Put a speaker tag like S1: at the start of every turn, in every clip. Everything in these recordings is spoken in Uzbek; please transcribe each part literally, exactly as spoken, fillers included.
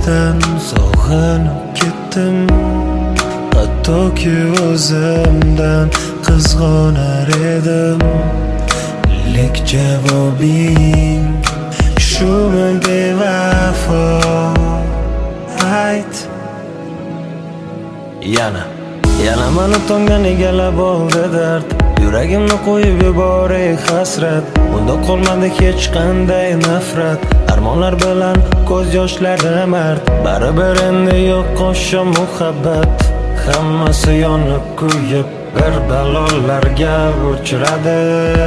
S1: ko'rishdan sog'inib ketdim. Hattoki o'zimdan qizg'onar edim. Lek javobing shumi bevafo? Ayt. Yana Yana mani tongdan egallab oldi dard. Yuragimni qo'yib yuboray hasrat. Bunda qolmadi hech qanday nafrat. Armonlar bilan ko'z yoshlari mard. Baribir endi yo'q qo'sha muhabbat. Hammasi yonib kuyib bir balolarga uchradi.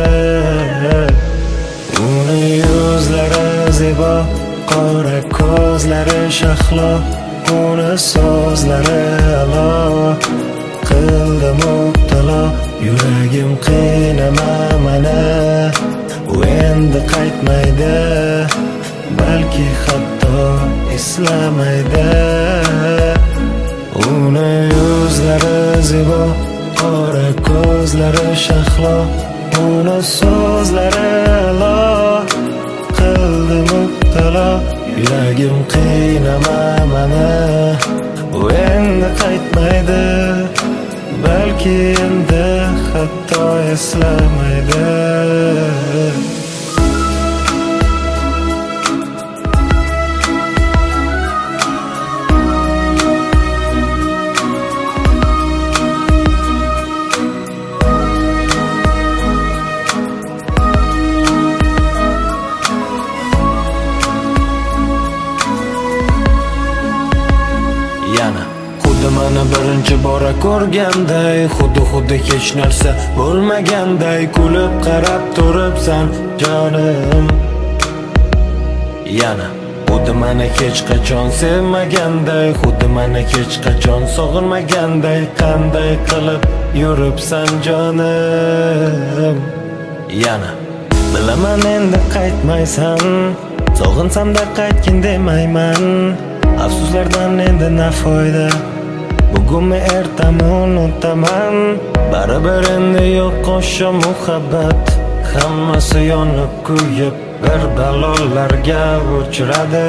S1: Uni yuzlari zebo, qora ko'zlari shahlo, uni so'zlari alo. Qildi mubtalo, yuragim qiynama mana. U endi qaytmaydi, balki hatto eslamaydi. Uni yuzlari zebo, qora ko'zlari shahlo, uni so'zlari alo. Qildi mubtalo, yuragim qiynama mana. U endi qaytmaydi, balki endi hatto eslamaydi. Yana xuddi meni birinchi bora ko'rganday, xuddi xuddi hech narsa bo'lmaganday kulib qarab turibsan jonim. Yana xuddi meni hech qachon sevmaganday, xuddi meni hech qachon sog'inmaganday qanday qilib yuribsan jonim. Yana bilaman endi qaytmaysan, sog'insam-da qaytgin demayman. Afsuslardan endi na foyda, bugunmi ertami unutaman. Baribir endi yo'q qo'sha muhabbat. Hammasi yonib kuyib bir balolarga uchradi.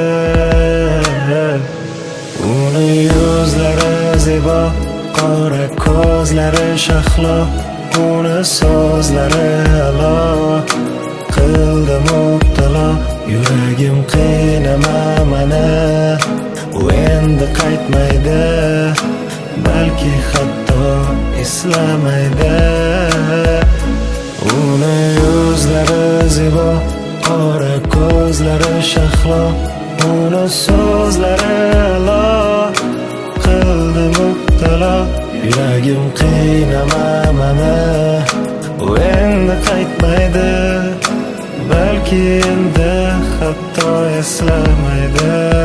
S1: Uni yuzlari zebo, qora ko'zlari shahlo, uni so'zlari alo. Qildi mubtalo, yuragim qiynama mana. U endi qaytmaydi, balki hatto eslamaydi. Uni yuzlari zebo, qora ko'zlari shahlo, uni so'zlari alo. Qildi mubtalo, yuragim qiynama mana. U endi qaytmaydi, balki endi hatto eslamaydi.